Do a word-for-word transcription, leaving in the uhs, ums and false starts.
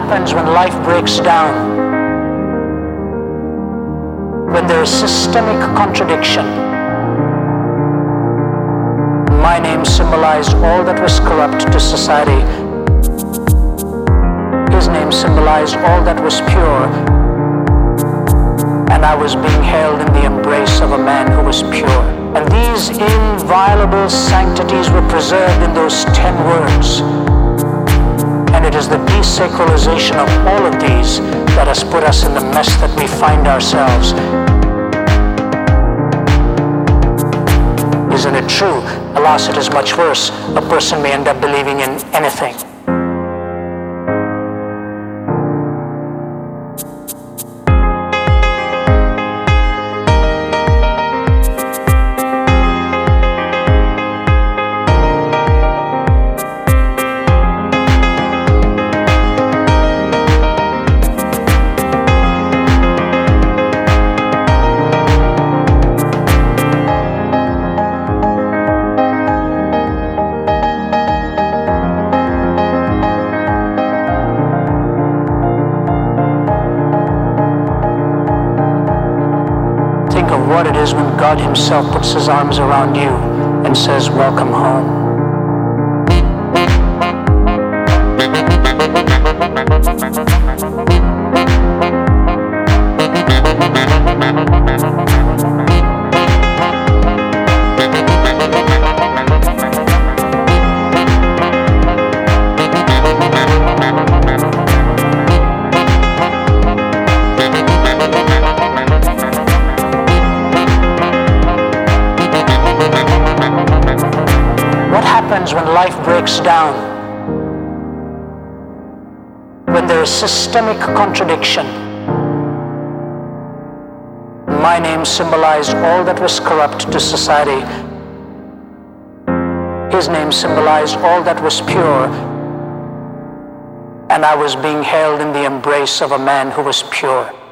happens when life breaks down, when there is systemic contradiction. My name symbolized all that was corrupt to society. His name symbolized all that was pure, and I was being held in the embrace of a man who was pure. And these inviolable sanctities were preserved in those ten words. And it is the desacralization of all of these that has put us in the mess that we find ourselves. Isn't it true? Alas, it is much worse. A person may end up believing in anything. Think of what it is when God Himself puts His arms around you and says, "Welcome home." What happens when life breaks down? When there is systemic contradiction. My name symbolized all that was corrupt to society. His name symbolized all that was pure, and I was being held in the embrace of a man who was pure.